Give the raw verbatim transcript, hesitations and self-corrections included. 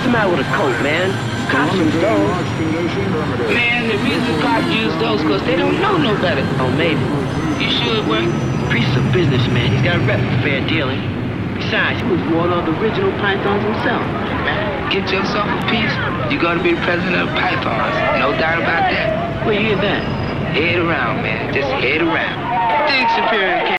the matter with a coat, man? Cops use those. Man, the reason cops use those because they don't know no better. Oh, maybe. You should work. Priest's a businessman. He's got a rep for fair dealing. Besides, he was one of the original Pythons himself. Man, get yourself a piece. You're going to be the president of Pythons. No doubt about that. Where you hear that? Head around, man. Just head around. Think Superior